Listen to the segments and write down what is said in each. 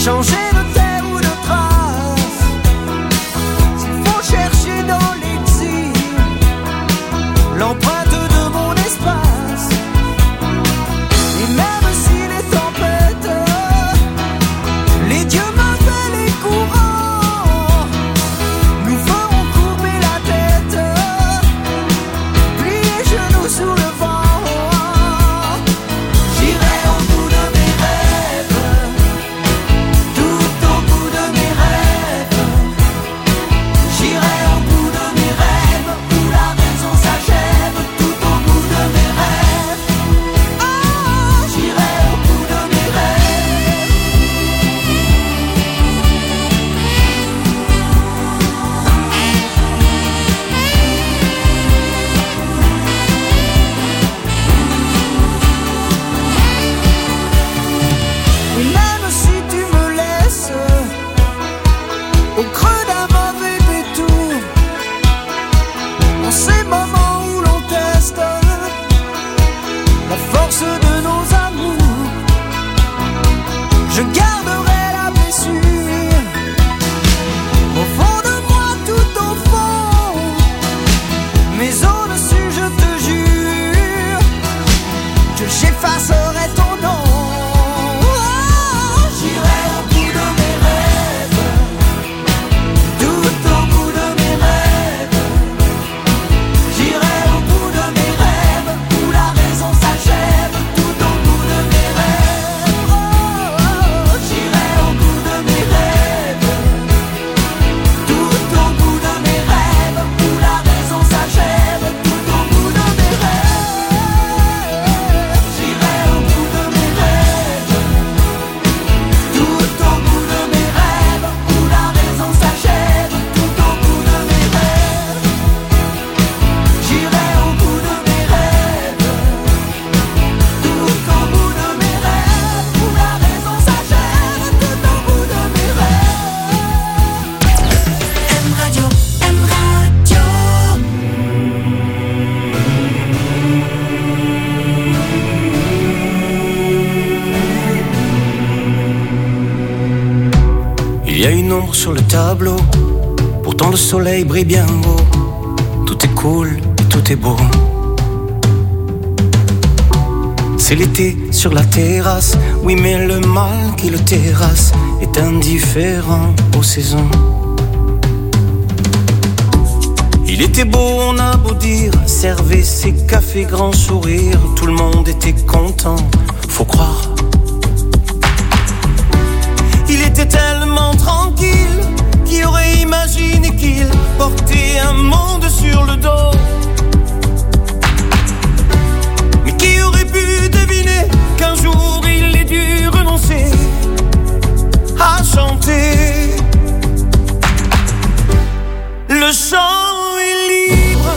changer de terre ou de trace. S'il faut chercher dans l'exil l'empreinte de mon espace, et même si les tempêtes, les dieux m'appellent les courants, nous ferons courber la tête, plier genoux sous le vent. J'irai au bout de mes rêves, tout au bout de mes rêves. J'irai au bout de mes rêves, où la raison s'achève, tout au bout de mes rêves. Ah, j'irai au bout de mes rêves. Et même si tu me laisses au creux d'un mauvais béton, en ces moments où l'on teste la force de nos amours, je garderai la blessure au fond de moi, tout au fond. Mais au-dessus, je te jure que j'effacerai ton nom. J'irai au bout de mes rêves, tout au bout de mes rêves. J'irai au bout de mes rêves, où la raison s'achève, tout au bout de mes rêves. J'irai au bout de mes rêves, tout au bout de mes rêves, où la raison s'achève, tout au bout de mes rêves. J'irai au bout de mes rêves, tout au bout de mes rêves, où la raison s'achève, tout au bout de mes rêves. J'irai au bout de mes rêves, tout au bout de mes rêves, où la raison s'achève, tout au bout de mes rêves. M Radio, M Radio. Il y a une ombre sur le tableau, pourtant le soleil brille bien haut. Tout est cool et tout est beau. C'est l'été sur la terrasse, oui mais le mal qui le terrasse est indifférent aux saisons. Il était beau, on a beau dire, servait ses cafés grand sourire, tout le monde était content, faut croire. Il était tellement tranquille, qui aurait imaginé qu'il portait un monde sur le dos. Mais qui aurait pu deviner qu'un jour il ait dû renoncer à chanter. Le chant est libre,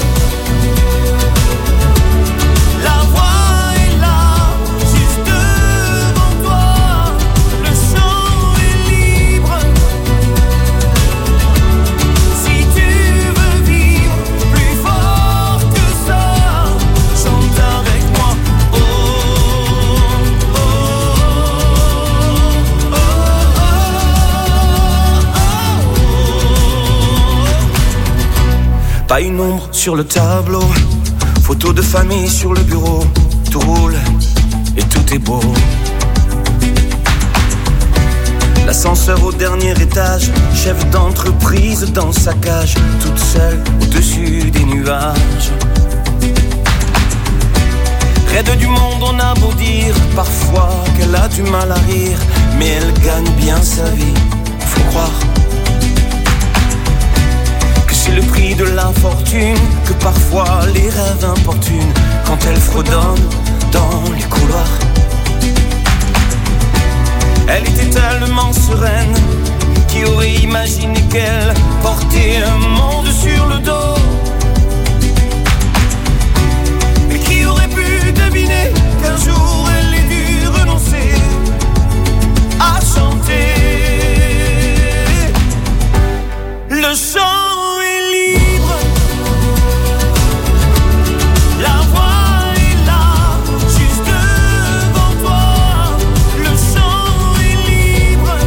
la voix est là, juste devant toi. Le chant est libre, si tu veux vivre plus fort que ça, chante avec moi. Oh, oh, oh, oh, oh, oh. Pas une ombre sur le tableau, photo de famille sur le bureau, tout roule et tout est beau. L'ascenseur au dernier étage, chef d'entreprise dans sa cage, toute seule au-dessus des nuages. Raide du monde, on a beau dire parfois qu'elle a du mal à rire, mais elle gagne bien sa vie, faut croire. C'est le prix de l'infortune, que parfois les rêves importunent quand elle fredonne dans les couloirs. Elle était tellement sereine, qui aurait imaginé qu'elle portait un monde sur le dos. Et qui aurait pu deviner qu'un jour elle ait dû renoncer à chanter. Le chant libre,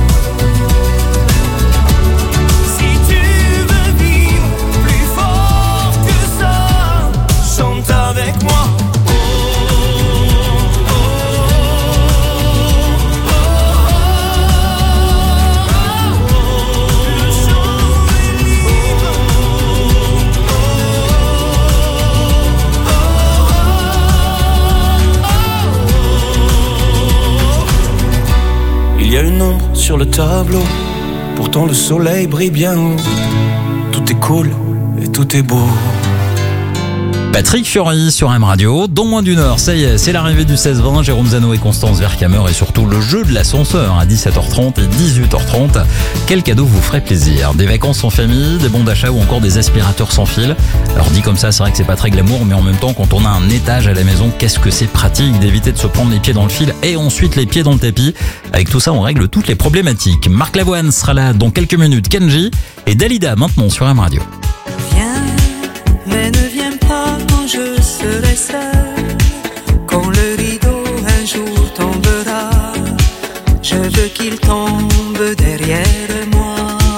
sur le tableau. Pourtant le soleil brille bien haut. Tout est cool et tout est beau. Patrick Fiori sur M Radio. Dans moins d'une heure, ça y est, c'est l'arrivée du 16-20. Jérôme Zano et Constance Vercamer et surtout le jeu de l'ascenseur à 17h30 et 18h30. Quel cadeau vous ferait plaisir? Des vacances en famille, des bons d'achat ou encore des aspirateurs sans fil. Alors dit comme ça, c'est vrai que c'est pas très glamour, mais en même temps, quand on a un étage à la maison, qu'est-ce que c'est pratique d'éviter de se prendre les pieds dans le fil et ensuite les pieds dans le tapis. Avec tout ça, on règle toutes les problématiques. Marc Lavoine sera là dans quelques minutes. Kenji et Dalida maintenant sur M Radio. Viens, mais ne viens pas quand je serai seul. Quand le rideau un jour tombera, je veux qu'il tombe derrière moi.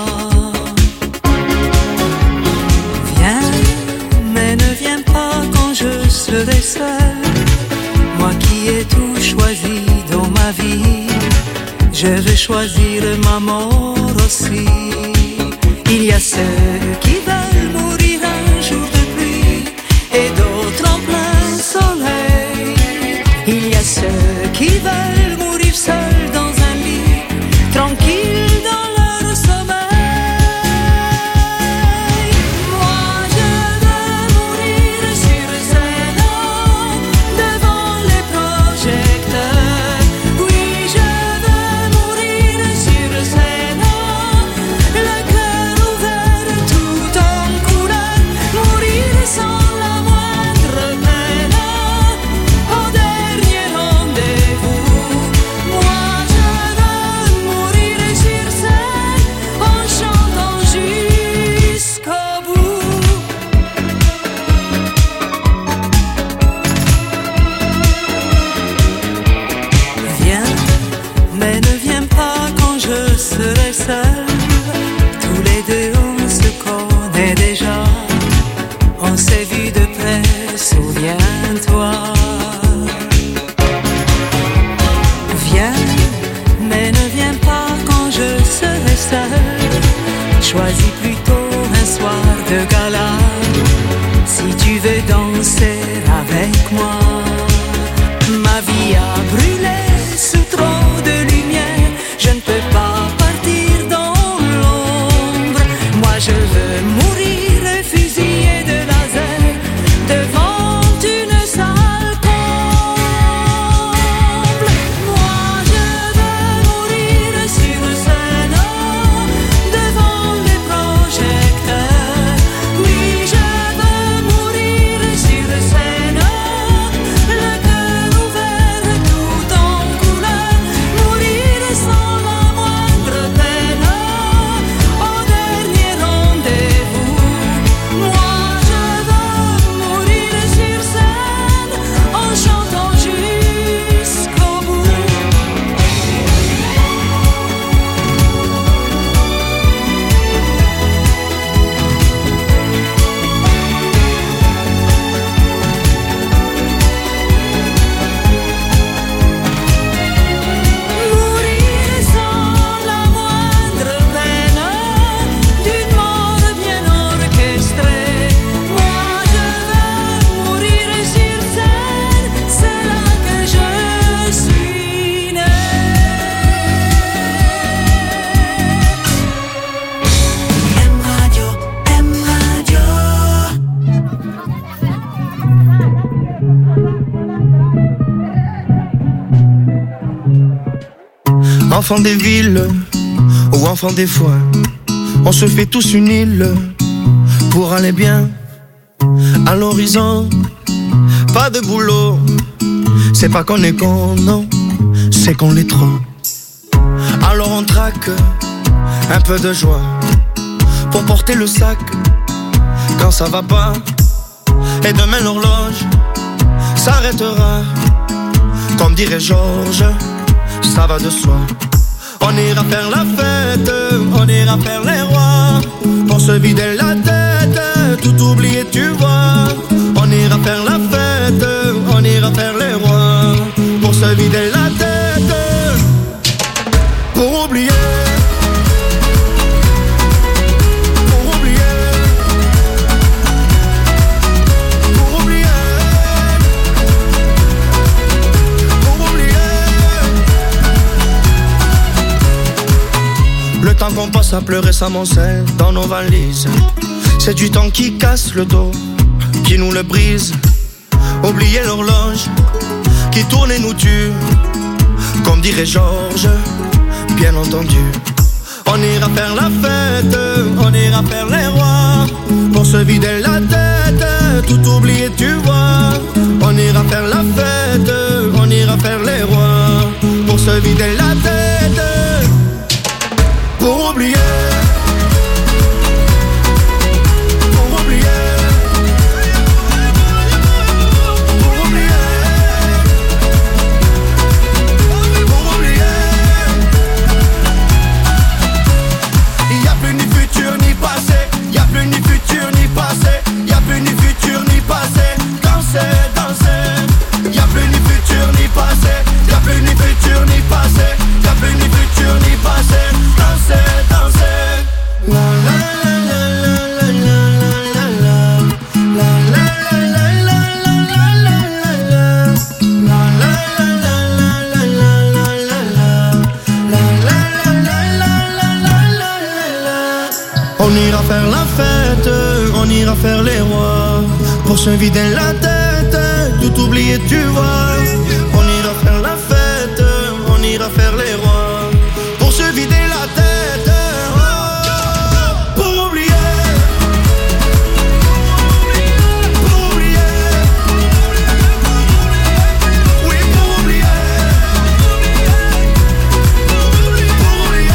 Viens, mais ne viens pas quand je serai seul. Moi qui ai tout choisi dans ma vie, je veux choisir ma mort aussi. Il y a ceux qui veulent mourir un jour de pluie et d'autres en plein soleil. Il y a ceux qui veulent mourir seuls dans un lit, tranquilles dans leur sommeil. Moi je veux mourir sur scène, devant les projecteurs. Oui, je veux mourir sur scène, le cœur ouvert tout en couleur. Mourir sans la moindre peine, au dernier rendez-vous. Moi je veux mourir sur scène, en chantant jusqu'au bout. Viens, mais ne viens pas quand je serai seul. Tous les deux on se connaît déjà, on s'est vu de près, souviens-toi. Viens, mais ne viens pas quand je serai seul. Choisis plutôt un soir de gala, si tu veux danser avec moi. Ma vie a brûlé sous trop de lumière, je ne peux pas partir dans l'ombre. Moi je veux mourir fusillé de laser devant une salle comble. Moi je veux mourir sur scène, devant les projecteurs. Oui, je veux mourir sur scène, le cœur ouvert tout en couleur. Mourir sans la moindre peine, au dernier rendez-vous. Moi je veux mourir sur scène, en chantant jusqu'au bout. Mourir sans la moindre peine, d'une mort bien orchestrée. Moi je veux mourir sur scène, c'est là que je suis né. M Radio, M Radio. Enfants des villes ou enfants des foins, on se fait tous une île pour aller bien à l'horizon. Pas de boulot, c'est pas qu'on est con, non, c'est qu'on l'est trop. Alors on traque un peu de joie pour porter le sac quand ça va pas. Et demain l'horloge s'arrêtera, comme dirait Georges, ça va de soi. On ira faire la fête, on ira faire les rois, pour se vider la tête, tout oublier tu vois. On ira faire la fête, on ira faire les rois, pour se vider la tête, pour oublier. Pour oublier. Pour oublier. Pour oublier. Le temps qu'on passe à pleurer s'amoncelle dans nos valises. C'est du temps qui casse le dos, qui nous le brise. Oublier l'horloge qui tourne et nous tue. Comme dirait Georges, bien entendu. On ira faire la fête, on ira faire les rois. Pour se vider la tête, tout oublier tu vois. On ira faire la fête, on ira faire les rois. Pour se vider la tête, pour oublier. On ira faire la fête, on ira faire les rois. Pour se vider la tête, tout oublier tu vois. On ira faire la fête, on ira faire les rois. Pour se vider la tête, oh, pour oublier. Pour oublier. Oui, pour oublier. Pour oublier.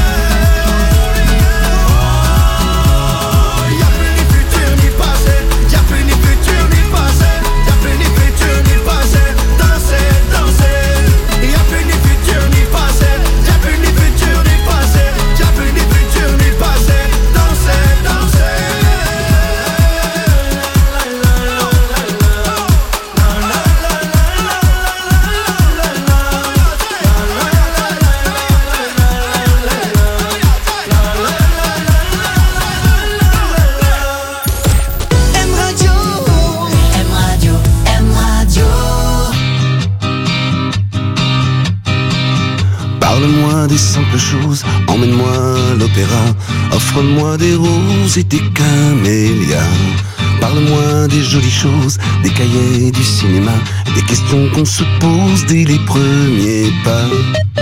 Parle-moi des simples choses, emmène-moi à l'opéra. Offre-moi des roses et des camélias. Parle-moi des jolies choses, des cahiers du cinéma, des questions qu'on se pose dès les premiers pas.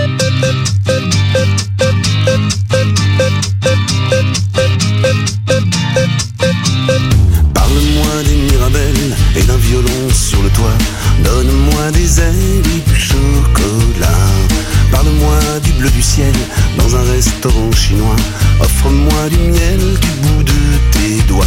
Parle-moi des Mirabelles et d'un violon sur le toit. Donne-moi des ailes et du chocolat. Parle-moi du bleu du ciel dans un restaurant chinois. Offre-moi du miel du bout de tes doigts.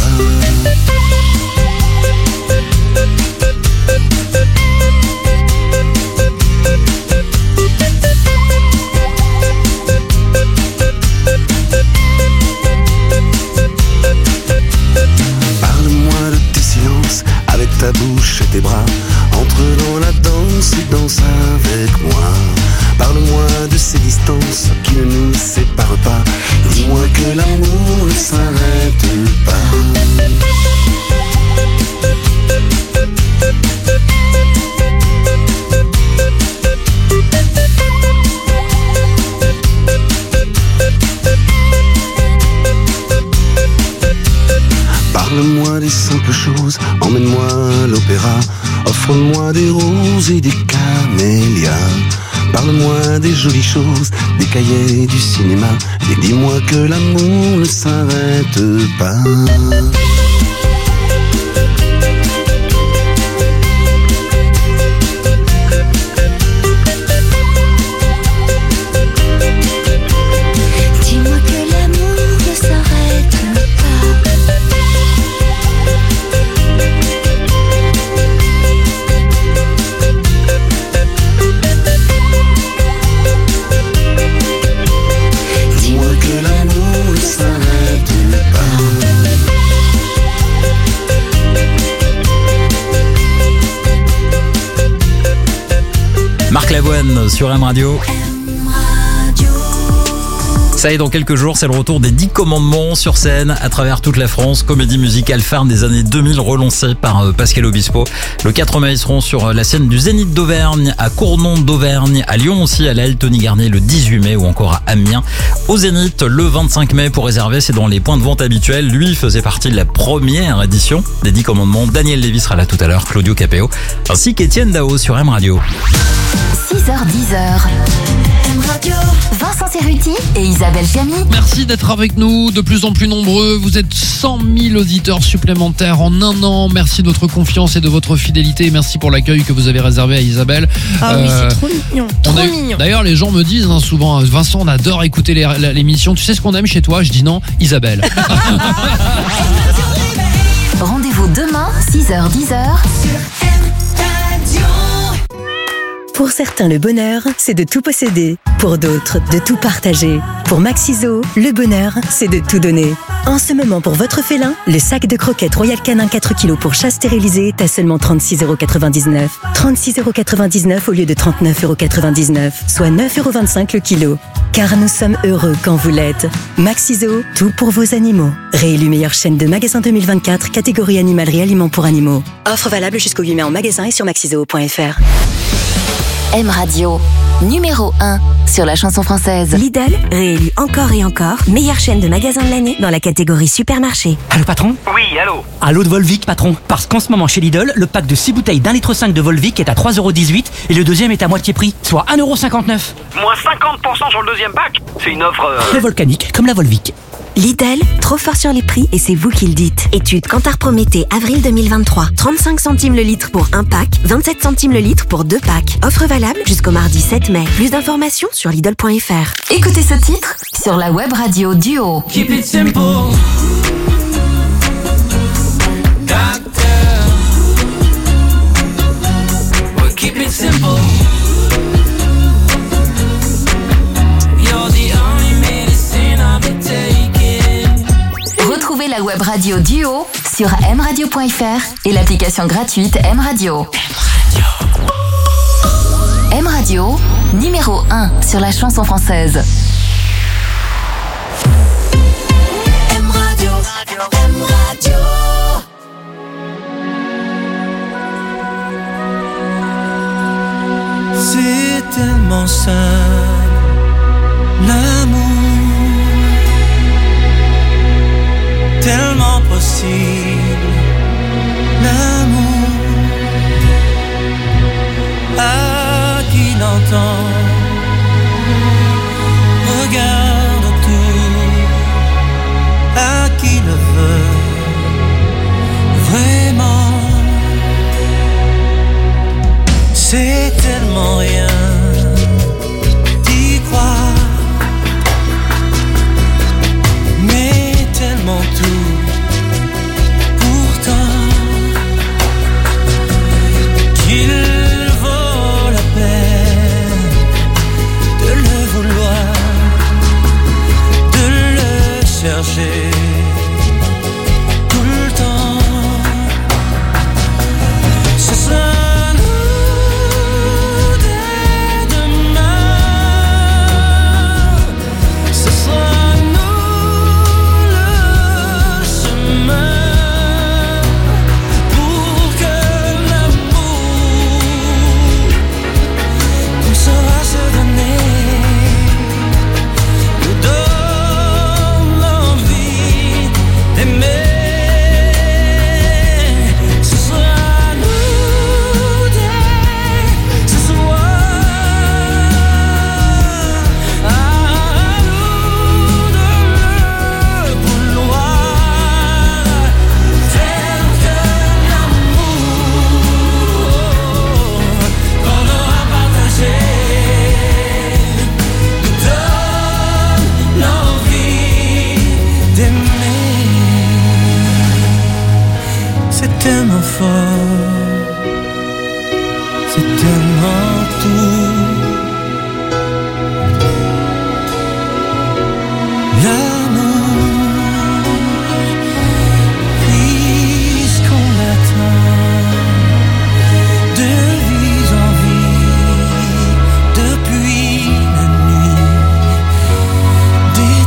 Parle-moi de tes silences avec ta bouche et tes bras. Entre dans la danse et danse avec moi. Parle-moi de ces distances qui ne nous séparent pas. Dis-moi que l'amour ne s'arrête pas. Parle-moi des simples choses, emmène-moi à l'opéra. Offre-moi des roses et des camélias. Parle-moi des jolies choses, des cahiers du cinéma. Et dis-moi que l'amour ne s'arrête pas. Dis-moi que l'amour ne s'arrête pas. Dis-moi que l'amour ne s'arrête pas. Marc Lavoine sur M Radio. Ça y est, dans quelques jours, c'est le retour des 10 commandements sur scène à travers toute la France. Comédie musicale phare des années 2000 relancée par Pascal Obispo. Le 4 mai, ils seront sur la scène du Zénith d'Auvergne, à Cournon d'Auvergne, à Lyon aussi, à l'Aile Tony Garnier le 18 mai ou encore à Amiens. Au Zénith, le 25 mai pour réserver, c'est dans les points de vente habituels. Lui faisait partie de la première édition des 10 commandements. Daniel Lévy sera là tout à l'heure, Claudio Capéo, ainsi qu'Étienne Dao sur M Radio. 6h10. M Radio. Vincent Cerruti et Isabelle Chamy. Merci d'être avec nous, de plus en plus nombreux. Vous êtes 100 000 auditeurs supplémentaires en un an. Merci de votre confiance et de votre fidélité. Merci pour l'accueil que vous avez réservé à Isabelle. Ah oui, c'est trop mignon. Trop mignon. D'ailleurs, les gens me disent souvent, Vincent, on adore écouter l'émission. Tu sais ce qu'on aime chez toi? Je dis non, Isabelle. Rendez-vous demain, 6h-10h. Pour certains, le bonheur, c'est de tout posséder. Pour d'autres, de tout partager. Pour Maxiso, le bonheur, c'est de tout donner. En ce moment, pour votre félin, le sac de croquettes Royal Canin 4 kg pour chat stérilisé est à seulement 36,99 €. 36,99 € au lieu de 39,99 €, soit 9,25 € le kilo. Car nous sommes heureux quand vous l'êtes. Maxiso, tout pour vos animaux. Réélu meilleure chaîne de magasins 2024, catégorie animalerie aliments pour animaux. Offre valable jusqu'au 8 mai en magasin et sur maxiso.fr. M Radio, numéro 1 sur la chanson française. Lidl, réélu encore et encore, meilleure chaîne de magasins de l'année dans la catégorie supermarché. Allô patron? Oui, allô. Allô de Volvic patron. Parce qu'en ce moment chez Lidl, le pack de 6 bouteilles d'1,5 litre de Volvic est à 3,18 € et le deuxième est à moitié prix, soit 1,59 €. Moins 50% sur le deuxième pack. C'est une offre... Le volcanique, comme la Volvic. Lidl, trop fort sur les prix et c'est vous qui le dites. Étude Kantar Prométhée, avril 2023. 35 centimes le litre pour un pack, 27 centimes le litre pour 2 packs. Offre valable jusqu'au mardi 7 mai. Plus d'informations sur Lidl.fr. Écoutez ce titre sur la web radio Duo. Keep it simple. Doctor. Well, keep it simple. You're the only medicine I'll be taking. Retrouvez la web radio Duo sur mradio.fr et l'application gratuite M Radio. M Radio, numéro 1 sur la chanson française. M Radio, M Radio. C'est tellement simple, l'amour. Tellement possible, l'amour. À qui l'entend, regarde autour. À qui le veut vraiment. C'est tellement rien d'y croire, mais tellement tout. Pourtant, qu'il vaut la peine de le vouloir, de le chercher tout le temps. Ce sera nous dès demain. Ce sera tellement fort, c'est tellement tout. L'amour, puisqu'on l'attend de vie en vie depuis la nuit des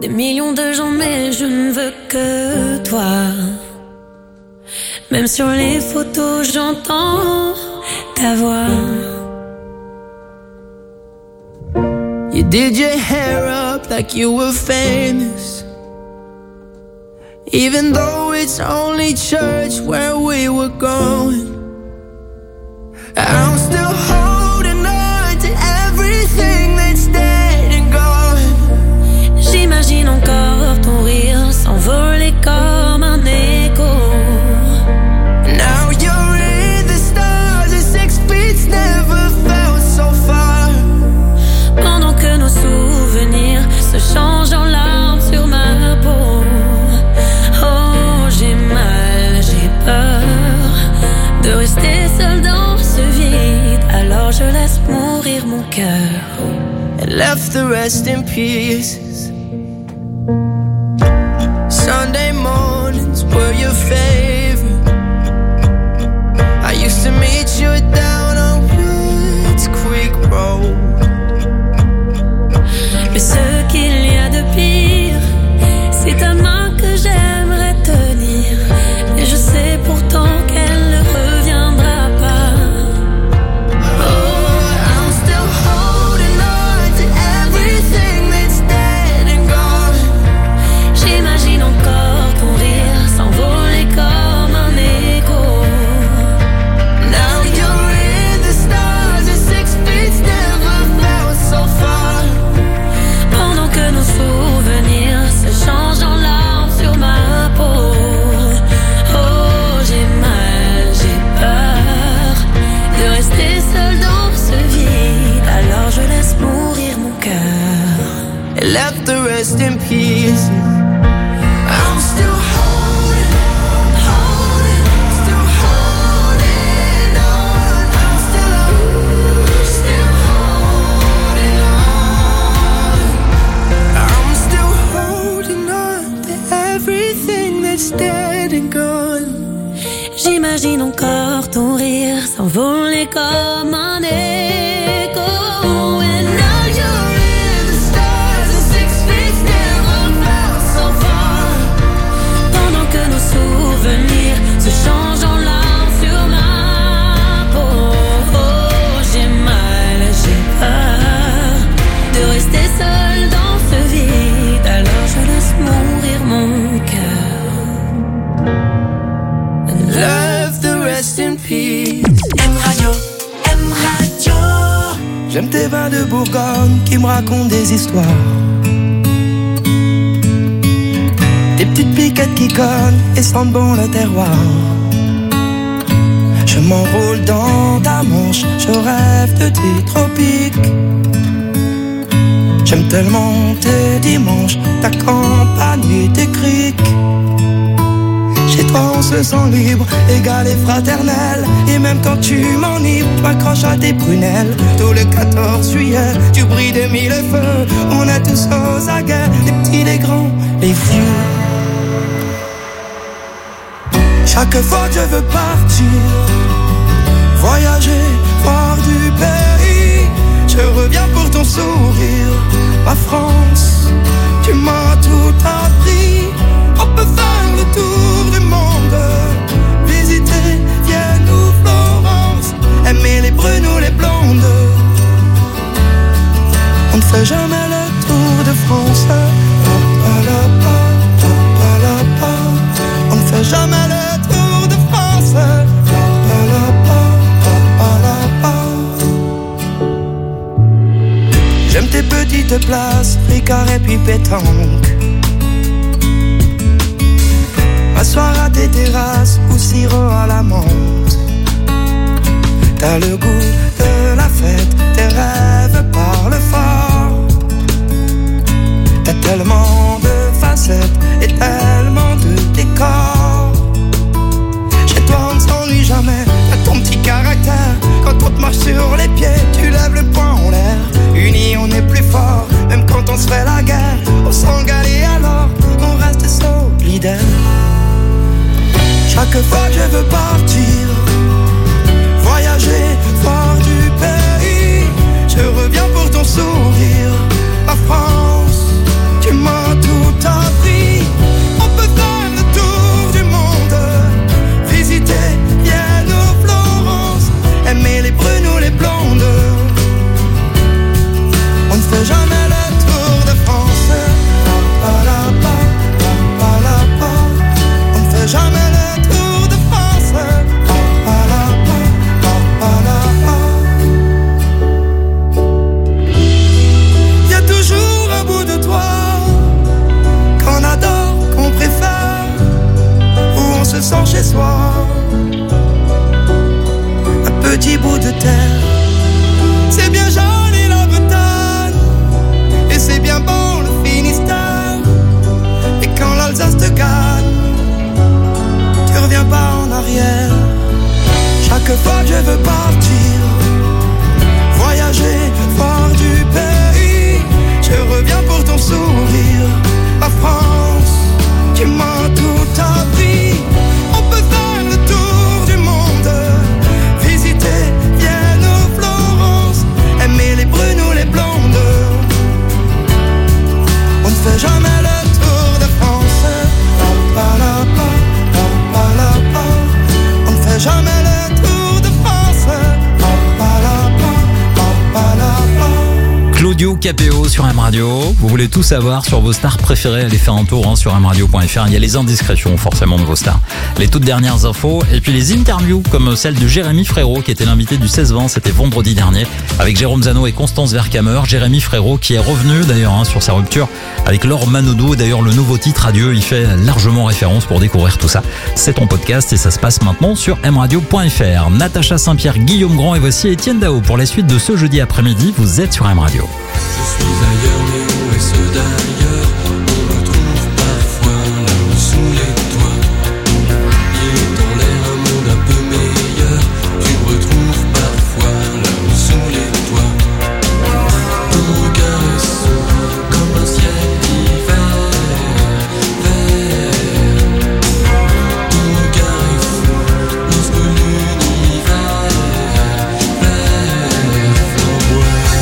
des millions de gens, mais je ne veux que toi. Même sur les photos, j'entends ta voix. You did your hair up like you were famous, even though it's only church where we were going. I'm still holding on to everything that's dead and gone. J'imagine encore ton rire s'envoler comme un écho. Now you're in the stars, and 6 feet never felt so far. Pendant que nos souvenirs se changent en larmes sur ma peau. Oh, j'ai mal, j'ai peur de rester seule dans ce vide. Alors je laisse mourir mon cœur. And left the rest in pieces. Sunday mornings were your favorite. I used to meet you down on Woods Creek Road. Mais ce qu'il y a de pire, c'est ta main que j'aimerais tenir. Et je sais pourtant qu'elle ne reviendra pas. Oh, I'm still holding on to everything that's dead and gone. J'imagine encore ton rire s'envoler comme un écho. Now you're in the stars, and 6 feet never felt so far. Pendant que nos souvenirs se changent en larmes sur ma peau. Oh, j'ai mal, j'ai peur de rester seule dans ce vide. Alors je laisse mourir mon cœur. And left the rest in pieces. I'm still holding on, still holding on. I'm still holding on. I'm still holding on to everything that's dead and gone. J'imagine encore ton rire s'envoler comme un écho. And now you're in the stars, and 6 feet never felt so far. Pendant que nos souvenirs se changent en larmes sur ma peau. Oh, j'ai mal, j'ai peur de rester seule dans ce vide. Alors je laisse mourir mon cœur. Left the rest in peace. M Radio, M Radio. J'aime tes vins de Bourgogne qui me racontent des histoires. Des petites piquettes qui cognent et sentent bon le terroir. Je m'enroule dans ta manche, je rêve de tes tropiques. J'aime tellement tes dimanches, ta campagne et tes criques. Chez toi on se sent libre, égal et fraternel. Et même quand tu m'enivres, tu m'accroches à tes prunelles. Tout le 14 juillet, tu brilles de mille feux. On est tous aux aguets, les petits, les grands, les vieux. Chaque fois que je veux partir, voyager, voir du pays, je reviens pour ton sourire. Ma France, tu m'as tout appris. On peut faire le tour du monde, visiter Vienne ou Florence, aimer les brunes ou les blondes. On ne fait jamais le tour de France. On ne fait jamais le tour de France. J'aime tes petites places, Ricard et puis pétanque. M'asseoir à tes terrasses ou sirop à la menthe. T'as le goût de la fête, tes rêves parlent fort. T'as tellement de facettes et tellement de décors. Chez toi on ne s'ennuie jamais, t'as ton petit caractère. Quand on te marche sur les pieds, tu lèves le poing en l'air. Unis on est plus fort, même quand on se fait la guerre. On s'engale et alors on reste solidaire. Chaque fois que je veux partir, voyager, voir Quelquefois je veux partir, voyager, voir du pays. Je reviens pour ton sourire. La France, tu m'as tout appris. On peut faire le tour du monde, visiter Vienne ou Florence, aimer les brunes ou les blondes. On ne fait jamais le tour de France. On ne fait jamais le tour de France. Claudio Capéo sur M Radio. Vous voulez tout savoir sur vos stars préférées, allez faire un tour sur mradio.fr. Il y a les indiscrétions forcément de vos stars, les toutes dernières infos et puis les interviews comme celle de Jérémy Frérot qui était l'invité du 16-20, c'était vendredi dernier avec Jérôme Zano et Constance Vercamer. Jérémy Frérot qui est revenu d'ailleurs sur sa rupture avec Laure Manodou. D'ailleurs le nouveau titre Adieu, il fait largement référence. Pour découvrir tout ça, c'est en podcast et ça se passe maintenant sur mradio.fr. Natacha Saint-Pierre, Guillaume Grand et voici Étienne Dao pour la suite de ce jeudi après-midi. Vous êtes sur M Radio. Je suis ailleurs, mais où est ce d'ailleurs? On me trouve parfois là où sous les toits. Il est dans l'air un monde un peu meilleur. Tu me retrouves parfois là où sous les toits. Ton regard est sombre comme un ciel d'hiver, vert. Ton regard est fou lorsque l'univers vert flamboie.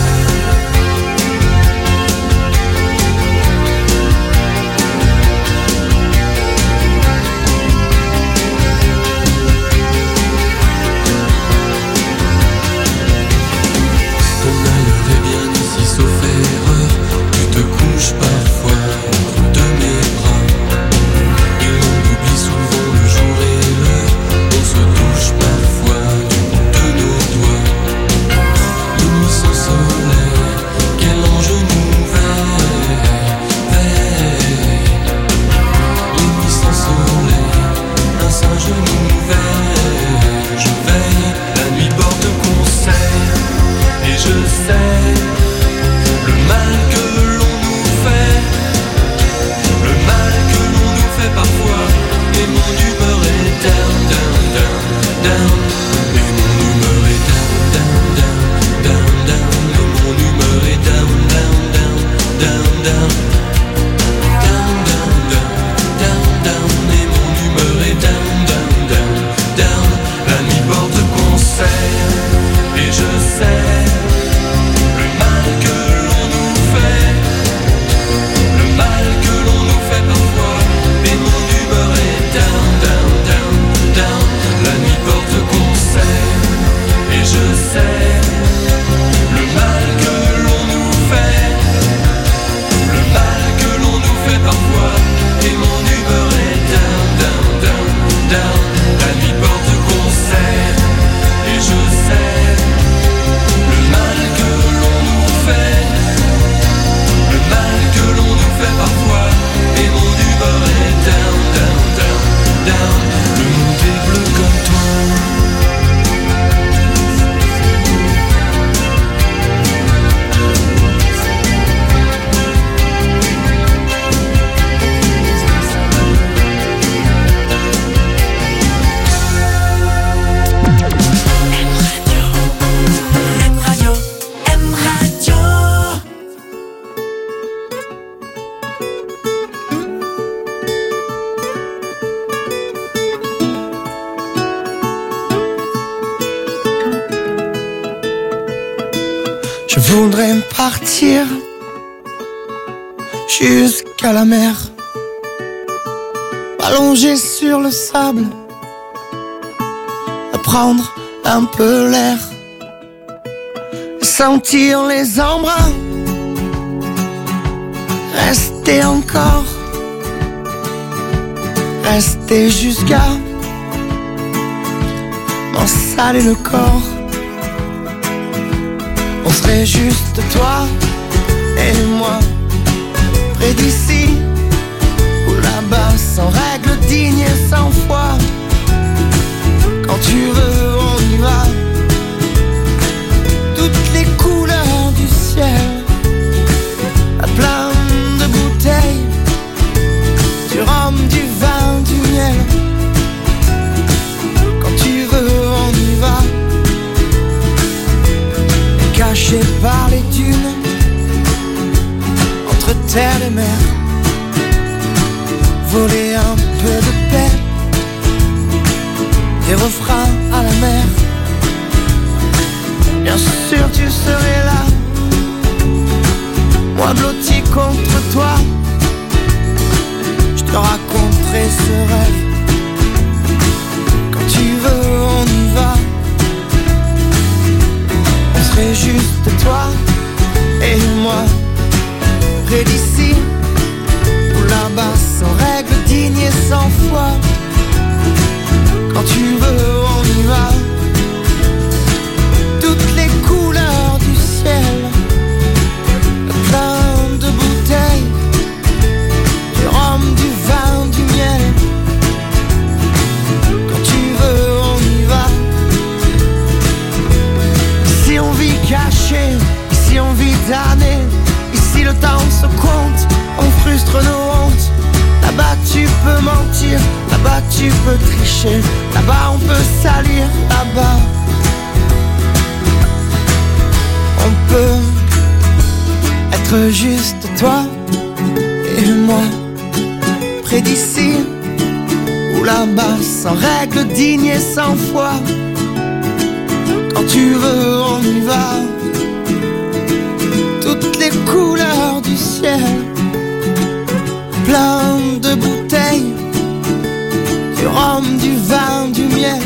Parfois entre de mes bras, et l'on oublie souvent le jour et l'heure. On se touche parfois du bout de nos doigts. Une nuit sans soleil, quel ange nous veille. Une nuit sans soleil, un singe nous veille. Je veille, la nuit porte conseil, et je sais le mal que parfois, et mon humeur est down, down, down, down. Et mon humeur est down, down, down, down, down. Et mon humeur est down, down, down, down, down. Down, down, down, down, down. Et mon humeur est down, down, down, down. La nuit porte conseil, et je sais le mal que l'on nous fait, le mal que l'on nous fait parfois. Et mon humeur est down, down, down, down. La nuit porte conseil, et je sais le mal que l'on nous fait, le mal que l'on nous fait parfois. Et mon humeur est down, down, down, down. La nuit porte conseil, et je sais le mal que l'on nous fait, le mal que l'on nous fait parfois. Et mon humeur est down, down, down, down. Le monde est bleu comme toi. M Radio, M Radio. Je voudrais partir jusqu'à la mer, allongé sur le sable, prendre un peu l'air, sentir les embruns, rester encore, rester jusqu'à m'en saler le corps. On serait juste toi et moi, près d'ici ou là-bas, sans règles dignes et sans foi. Quand tu veux, on y va. Toutes les couleurs du ciel, à plein de bouteilles, du rhum, du vin, du miel. Quand tu veux, on y va. terre et mer, voler un peu de paix, des refrains à la mer. Bien sûr tu serais là, moi blotti contre toi. Je te raconterai ce rêve. Quand tu veux on y va. On serait juste toi et moi, près d'ici ou là-bas, sans règles, dignes et sans foi. Quand tu veux on y va. Toutes les couleurs du ciel, plein de bouteilles, du rhum, du vin, du miel. Quand tu veux on y va. Ici on vit caché, ici on vit damné. Ici le temps se compte, on frustre nos hontes. Là-bas tu peux mentir, là-bas tu peux tricher, là-bas on peut salir, là-bas on peut être juste toi et moi, près d'ici ou là-bas, sans règles, dignes et sans foi. Quand tu veux on y va. Toutes les couleurs du ciel, plein de bouteilles, du rhum, du vin, du miel.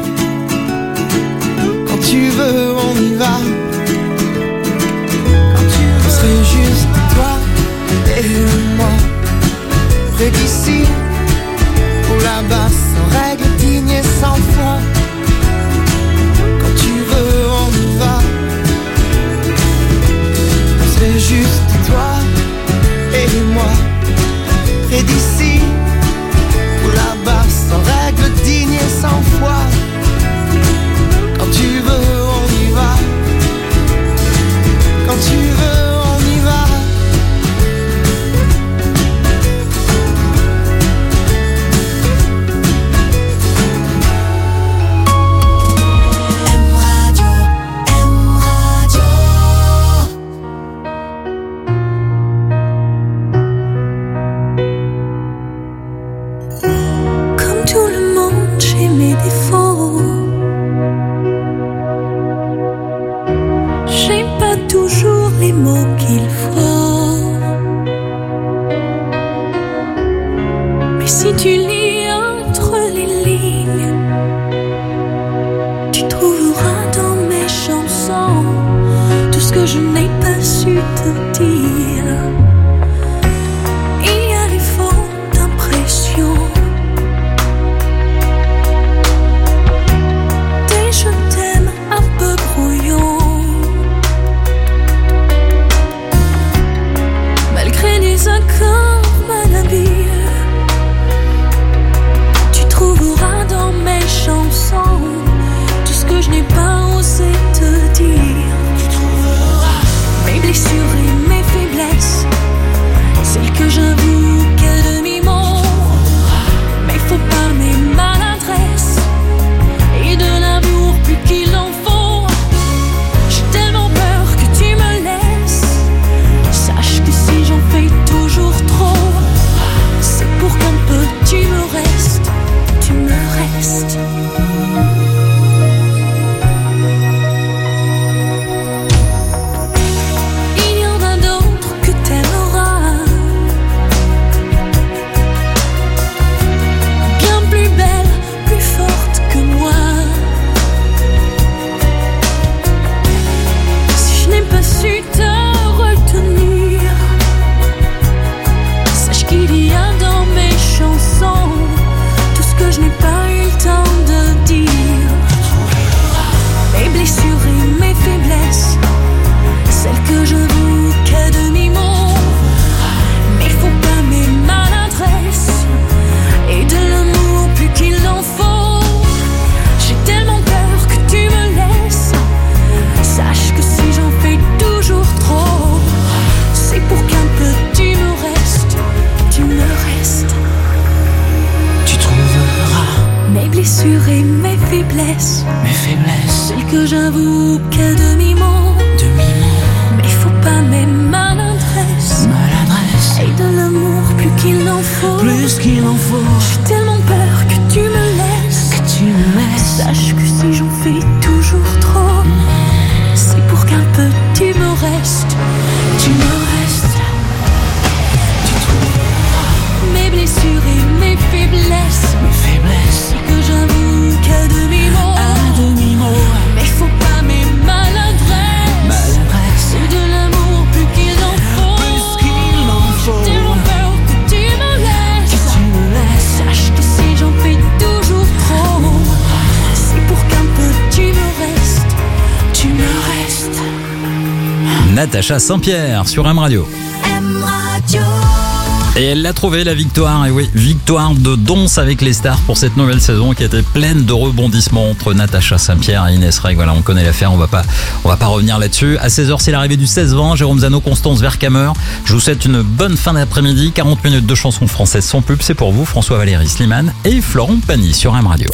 Quand tu veux on y va. On serait juste toi et moi, près d'ici ou là-bas, sans règles, dignes et sans foi. Quand tu veux on y va. On serait juste toi et moi, près d'ici ou là-bas, sans règles, dignes et sans foi. Quand tu veux on y va. Quand tu veux on y va. Comme tout le monde, j'ai mes défauts. J'ai pas toujours les mots qu'il faut. Mais si tu lis entre les lignes, tu trouveras dans mes chansons tout ce que je n'ai pas su te dire. Il y a les fautes d'impression, des je t'aime un peu brouillons, malgré des accords malhabiles. Tu trouveras dans mes chansons tout ce que je n'ai pas osé te dire. Tu trouveras mes blessures et mes faiblesses, celles que j'avoue qu'à demi-mot. Mais faut pas mes maladresses et de l'amour plus qu'il en faut. J'ai tellement peur que tu me laisses. Sache que si j'en fais toujours trop, c'est pour qu'un peu tu me restes, tu me restes. Il y en a d'autres que t'aimeras, bien plus belles, plus fortes que moi. Si je n'ai pas su te retenir, sache qu'il y a dans mes chansons tout ce que je n'ai pas eu le temps de dire. Mes blessures et mes faiblesses, celles que je voue qu'à demi-mot. Mais faut pas mes maladresses et de l'amour plus qu'il en faut. J'ai tellement peur que tu me laisses. Sache que si j'en fais toujours trop, c'est pour qu'un peu tu me restes, tu me restes. Tu trouveras Mes blessures et mes faiblesses, celles que j'avoue qu'à demi-mot. Mais faut pas mes maladresses de l'amour plus qu'il n'en faut. Plus qu'il en faut. J'ai tellement peur que tu me laisses. Que tu me laisses. Sache que si j'en fais toujours trop, c'est pour qu'un peu tu me restes. Tu me restes. Tu trouves mes blessures et mes faiblesses. Mes faiblesses. Que j'avoue qu'à demi-mot. À demi-mot. Mais faut pas mes maladresses. Maladresse. C'est de l'amour plus qu'il en faut. Plus qu'il en faut. J'ai tellement peur que tu me laisses. Que tu me laisses. Sache que si j'en fais toujours trop, c'est pour qu'un peu tu me restes. Tu me restes. Natacha Saint-Pierre sur M Radio. M Radio. Et elle l'a trouvé, la victoire. Et oui, victoire de Donce avec les stars pour cette nouvelle saison qui était pleine de rebondissements entre Natacha Saint-Pierre et Inès Reg. Voilà, on connaît l'affaire, on va pas revenir là-dessus. À 16h, c'est l'arrivée du 16-20. Jérôme Zano, Constance Vercamer. Je vous souhaite une bonne fin d'après-midi. 40 minutes de chansons françaises sans pub. C'est pour vous, François Valéry Slimane et Florent Pagny sur M Radio.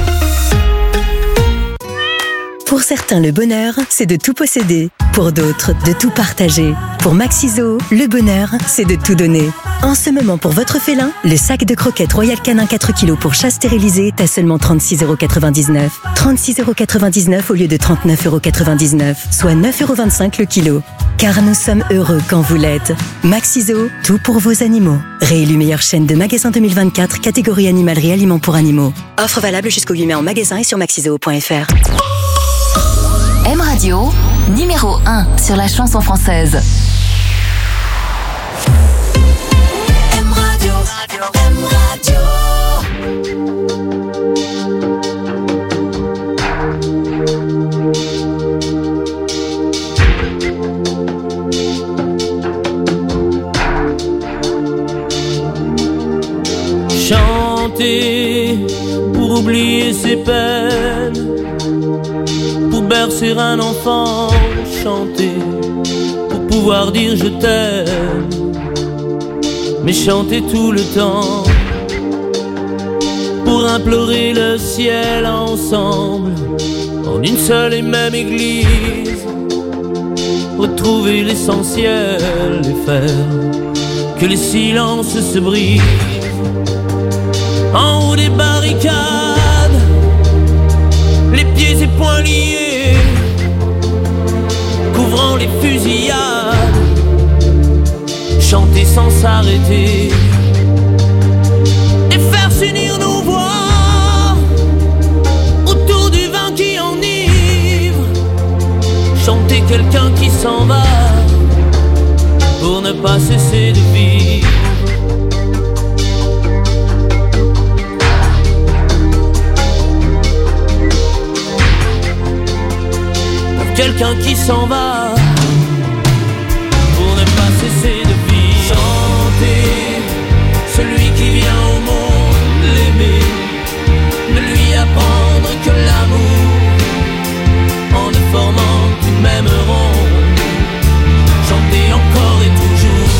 Pour certains, le bonheur, c'est de tout posséder. Pour d'autres, de tout partager. Pour Maxiso, le bonheur, c'est de tout donner. En ce moment, pour votre félin, le sac de croquettes Royal Canin 4 kg pour chat stérilisé est à seulement 36,99 €. 36,99 € au lieu de 39,99 €, soit 9,25 € le kilo. Car nous sommes heureux quand vous l'êtes. Maxiso, tout pour vos animaux. Réélu meilleure chaîne de magasins 2024, catégorie animalerie aliments pour animaux. Offre valable jusqu'au 8 mai en magasin et sur maxiso.fr. M Radio, numéro 1 sur la chanson française. M Radio. M Radio. Chanter pour oublier ses peines, pour bercer un enfant, chanter pour pouvoir dire je t'aime, mais chanter tout le temps pour implorer le ciel ensemble en une seule et même église, retrouver l'essentiel et faire que les silences se brisent. En haut des barricades, les pieds et poings liés, couvrant les fusillades, chanter sans s'arrêter et faire s'unir nos voix autour du vin qui enivre, chanter quelqu'un qui s'en va pour ne pas cesser de vivre. Quelqu'un qui s'en va pour ne pas cesser de vivre. Chanter celui qui vient au monde, l'aimer, ne lui apprendre que l'amour en ne formant qu'une même ronde. Chanter encore et toujours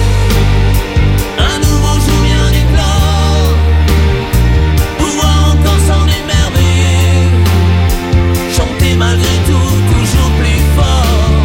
un nouveau jour vient d'éclore, pouvoir encore s'en émerveiller, chanter malgré tout toujours plus fort.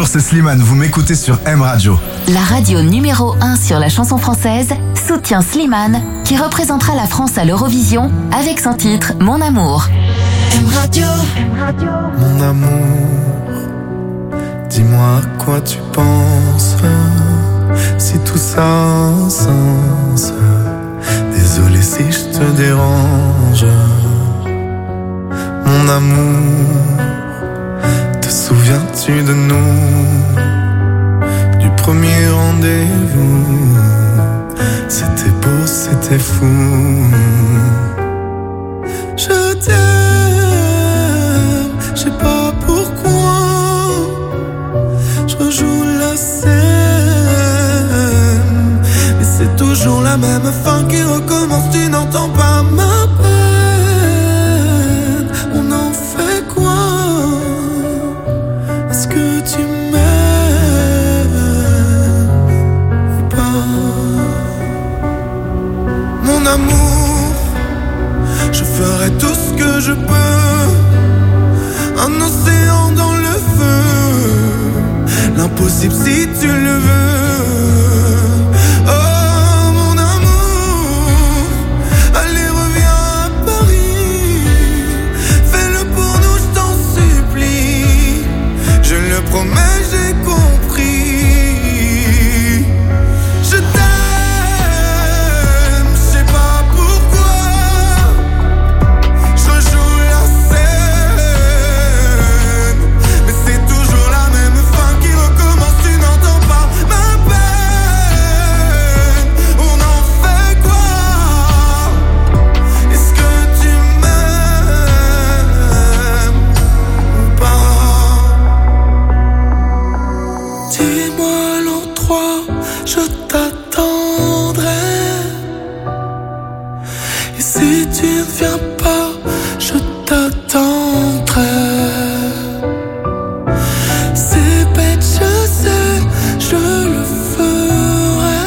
c'est Slimane, vous m'écoutez sur M Radio. La radio numéro 1 sur la chanson française soutient Slimane, qui représentera la France à l'Eurovision avec son titre Mon Amour. M Radio. Mon amour, dis-moi à quoi tu penses, si tout ça a un sens. Désolé si je te dérange. Mon amour, te souviens-tu de nous, du premier rendez-vous? C'était beau, c'était fou. Je t'aime, je sais pas pourquoi. Je rejoue la scène, mais c'est toujours la même fin qui recommence. Tu n'entends pas ma peine. On en fait quoi? Est-ce que tu m'aimes ou pas? Mon amour, je ferai tout ce que je peux. Un océan dans le feu, l'impossible si tu le veux. Oh mon amour, allez reviens à Paris. Fais-le pour nous, je t'en supplie. Je le promets, j'ai compris. Je t'aime, je sais pas pourquoi. Je rejoue la scène, mais c'est toujours la même fin qui recommence. Tu n'entends pas ma peine. On en fait quoi? Est-ce que tu m'aimes ou pas? Dis-moi l'endroit, je t'attendrai. Et si tu ne viens pas, je t'attendrai. C'est bête, je sais, je le ferai.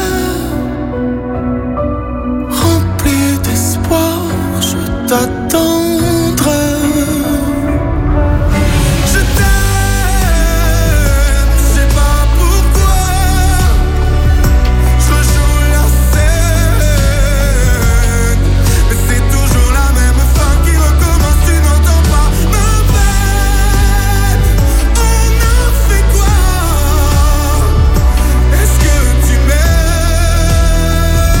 Rempli d'espoir, je t'attendrai. Je t'aime, je sais pas pourquoi. Je rejoue la scène, mais c'est toujours la même fin qui recommence. Tu n'entends pas ma peine. On en fait quoi? Est-ce que tu m'aimes?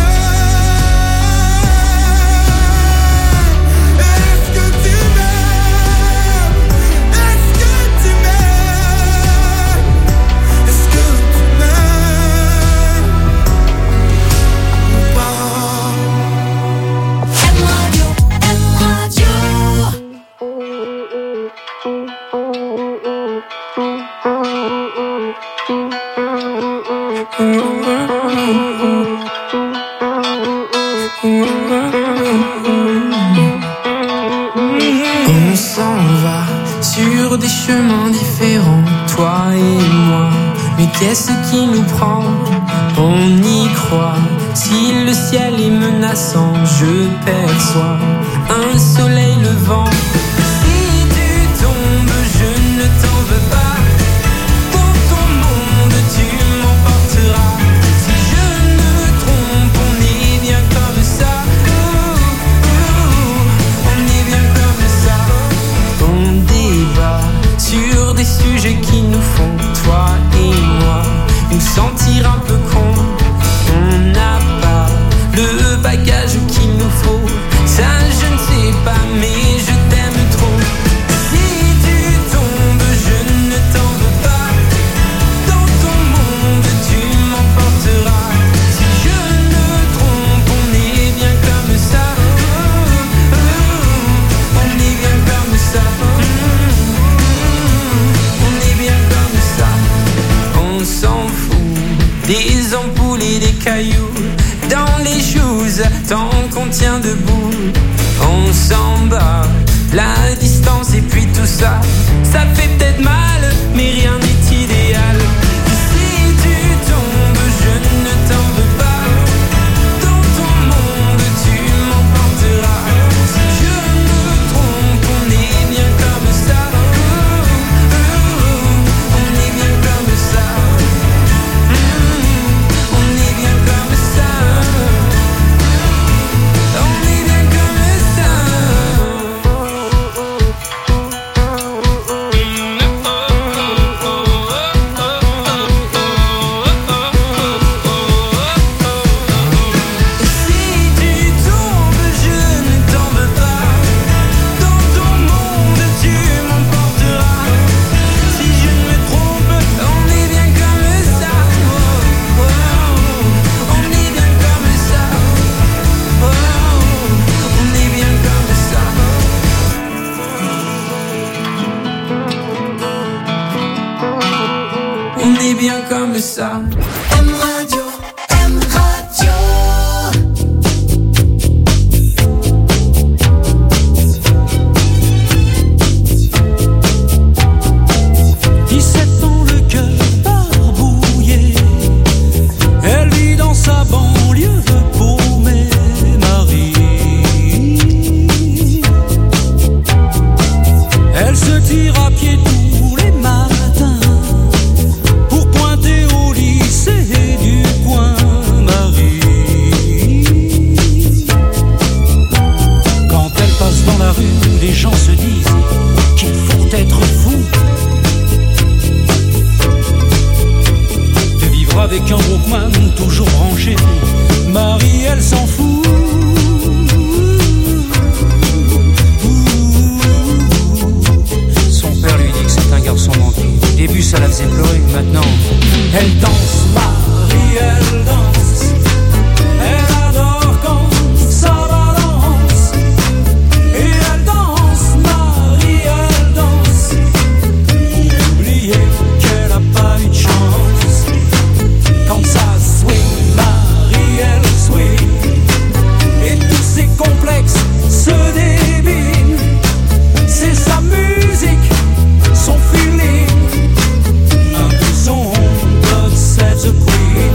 Est-ce que tu m'aimes? Est-ce que tu m'aimes? Est-ce que tu m'aimes ou pas? M Radio, M Radio. On s'en va sur des chemins différents, toi et moi. Mais qu'est-ce qui nous prend? On y croit. Si le ciel est menaçant, je perçois un soleil levant. Si tu tombes, je ne t'en veux pas. Dans ton monde, tu m'emporteras. Si je me trompe, on est bien comme ça. On est bien comme ça. On débat sur des sujets qui nous font, toi et moi, nous sentir un peu cons. On n'a pas le bagage qu'il nous faut. Ça je ne sais pas, mais je t'aime trop. Si tu tombes, je ne t'en veux pas. Dans ton monde, tu m'emporteras. Si je me trompe, on est bien comme ça. On est bien comme ça. On est bien comme ça. On s'en fout des ampoules et des cailloux dans les choses, tant qu'on tient debout. On s'en bat la distance et puis tout ça, ça fait peut-être mal, mais rien n'est idéal. Si tu tombes, je ne t'en veux pas. Dans ton monde, tu m'emporteras. Si je me trompe, on est bien comme ça. On est bien comme ça. comme ça. M Radio, M Radio. 17 ans, le cœur barbouillé. Elle vit dans sa banlieue paumée, Marie. Elle se tire à pied tous les matins pour pointer au lycée du coin, Marie. Quand elle passe dans la rue, les gens se disent qu'il faut être fou de vivre avec un Walkman toujours branché. Marie, elle s'en fout. Son père lui dit que c'est un garçon manqué. Au début ça la faisait pleurer, maintenant elle danse, Marie, elle danse. Elle adore quand ça balance. Et elle danse, Marie, elle danse. Oubliez qu'elle a pas eu de chance. Quand ça swing, Marie, elle swing. Et tous ses complexes se débinent. C'est sa musique, son feeling, un peu son God save the Queen.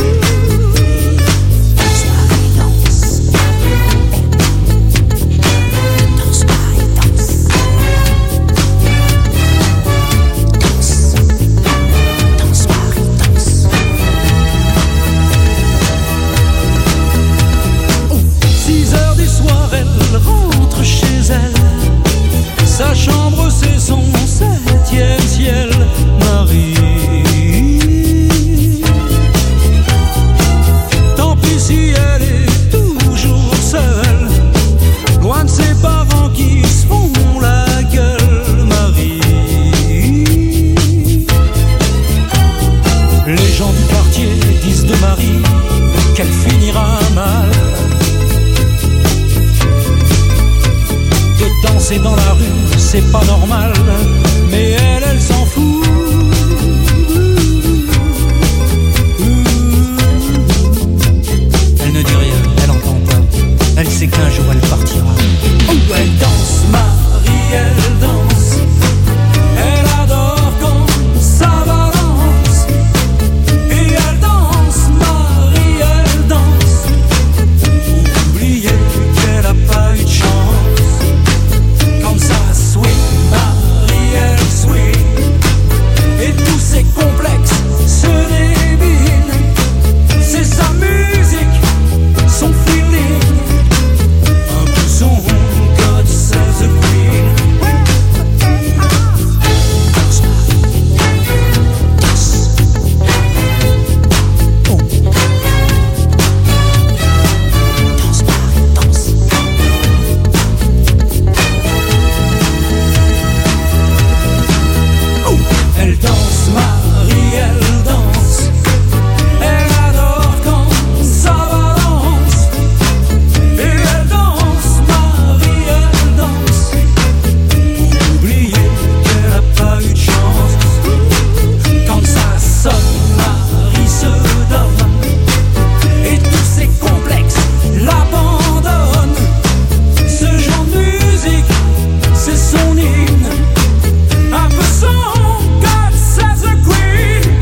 Danse, Marie, danse. Danse, Marie, danse. Danse, Marie, danse. 6 heures du soir, elle rentre chez elle. Sa chambre, c'est son 7e ciel, Marie. Tant pis si elle est toujours seule, loin de ses parents qui se font la gueule, Marie. Les gens du quartier disent de Marie qu'elle finira mal. De danser dans la rue, c'est pas normal, mais elle s'en fout. Elle ne dit rien, elle entend pas. Elle sait qu'un jour elle partira. Elle danse, Marie, elle danse. Elle adore quand ça balance. Et elle danse, Marie, elle danse. Oubliez qu'elle a pas eu de chance. Comme ça swing, Marie, elle swing. Et tous ses complexes se débinent. C'est sa musique, son feeling, un peu son God save the Queen. Danse, Marie, danse. Oh. Danse, Marie, danse. Oh. Elle danse, Marie, elle danse. Elle adore quand ça balance. Et elle danse, Marie, elle danse. Oubliez qu'elle a pas eu de chance. Quand ça sonne, Marie se donne. Et tous ses complexes l'abandonnent. Ce genre de musique, c'est son hymne. Un peu son God save the Queen.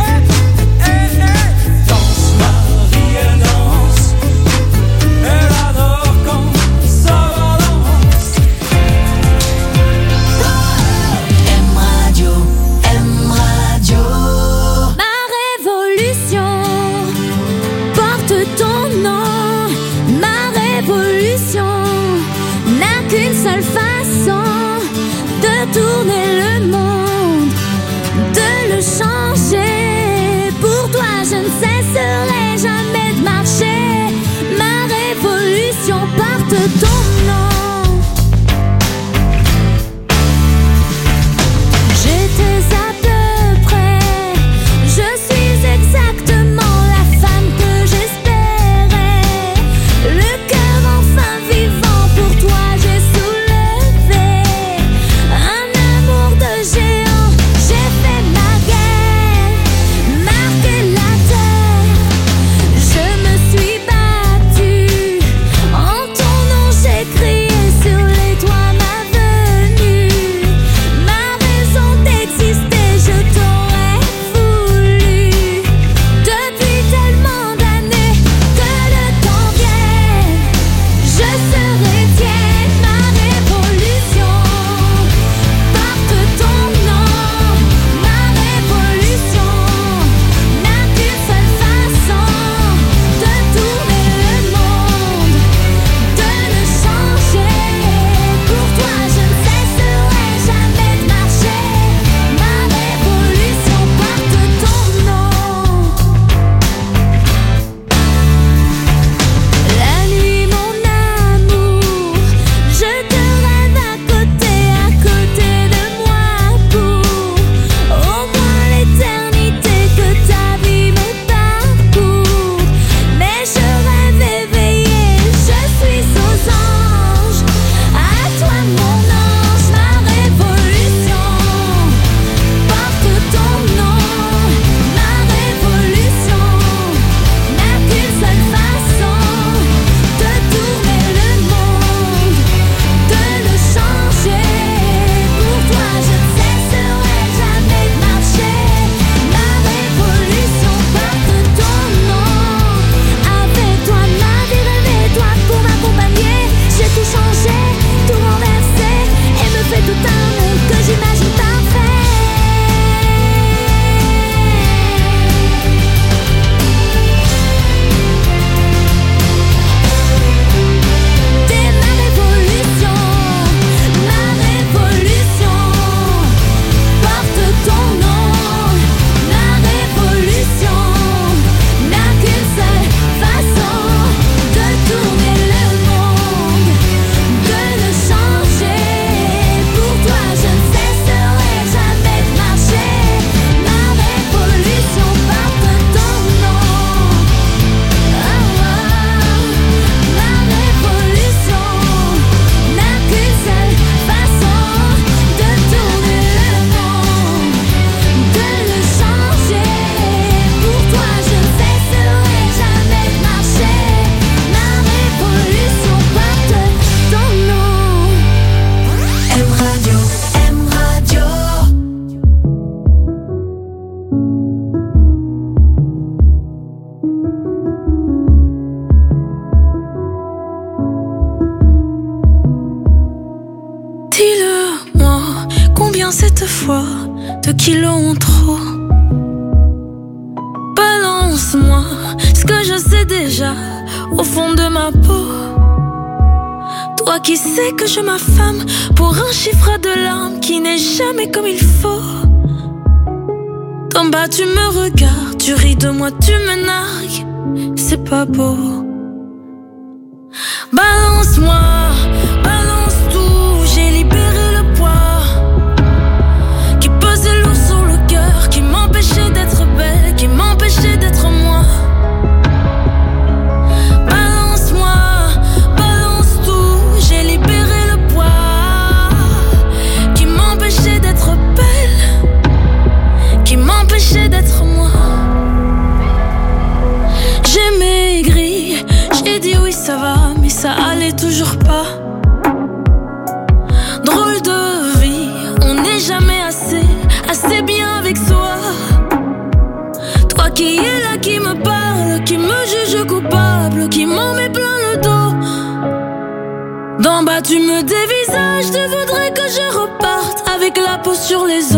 Danse, Marie, elle danse. Elle adore quand ça balance. M Radio, M Radio. Ma révolution porte ton nom. Ma révolution n'a qu'une seule façon de tourner le monde, de le changer. Pour toi, je ne cesserai jamais de marcher. Ma révolution porte ton nom. J'étais à peu près, je suis exactement la femme que j'espérais. Le cœur enfin vivant, pour toi j'ai soulevé un amour cette fois 2 kilos en trop. Balance-moi ce que je sais déjà au fond de ma peau. Toi qui sais que je m'affame pour un chiffre de larmes qui n'est jamais comme il faut. D'en bas tu me regardes, tu ris de moi, tu me nargues. C'est pas beau. Balance-moi, balance tout, j'ai libéré le poids qui pesait lourd sur le cœur, qui m'empêchait d'être belle, qui m'empêchait d'être moi. Balance-moi, balance tout, j'ai libéré le poids qui m'empêchait d'être belle, qui m'empêchait d'être moi. J'ai maigri, j'ai dit oui ça va, mais ça allait toujours pas. Drôle de vie, on n'est jamais assez bien avec soi. Toi qui es là, qui me parle, qui me juge coupable, qui m'en met plein le dos. D'en bas tu me dévisages, tu voudrais que je reparte avec la peau sur les